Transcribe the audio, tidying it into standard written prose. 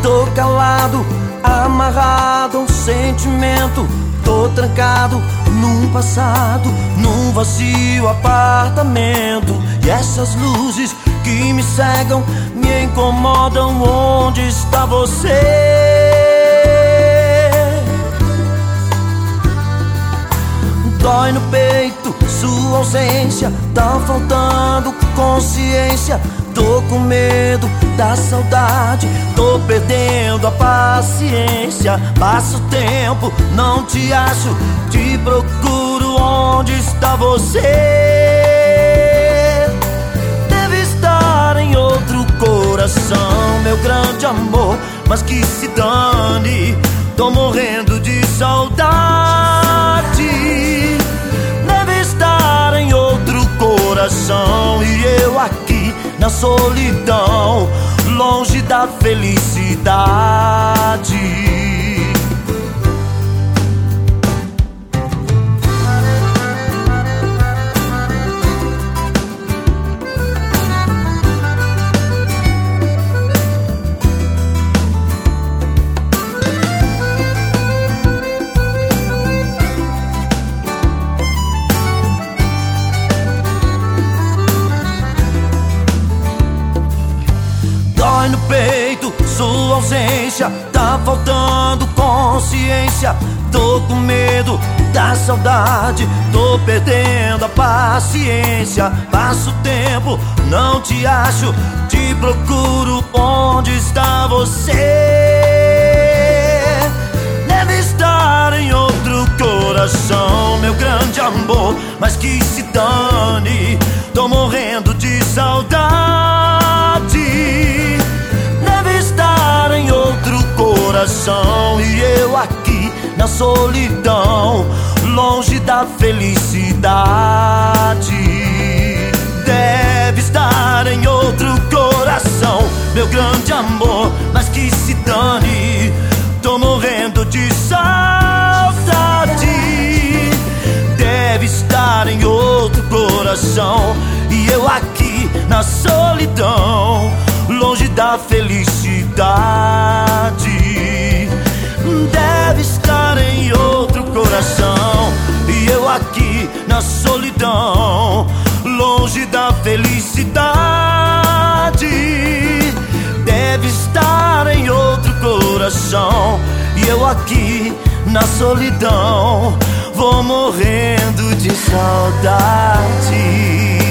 Tô calado, amarrado a um sentimento. Tô trancado num passado, num vazio apartamento. E essas luzes que me cegam, me incomodam. Onde está você? Dói no peito, sua ausência. Tá faltando consciência. Tô com medo da saudade, tô perdendo a paciência. Passa o tempo, não te acho, te procuro. Onde está você? Deve estar em outro coração, meu grande amor, mas que se dane. Tô morrendo de saudade. Deve estar em outro coração e eu aqui na solidão, longe da felicidade. Dói no peito, sua ausência. Tá faltando consciência. Tô com medo da saudade, tô perdendo a paciência. Passa o tempo, não te acho, te procuro. Onde está você? Deve estar em outro coração, meu grande amor, mas que se dane. Tô morrendo de saudade. Deve estar em outro coração e eu aqui na solidão, longe da felicidade. Deve estar em outro coração, meu grande amor, mas que se dane. Tô morrendo de saudade. Deve estar em outro coração e eu aqui na solidão, longe da felicidade. Deve estar em outro coração e eu aqui na solidão, longe da felicidade. Deve estar em outro coração e eu aqui na solidão, vou morrendo de saudade.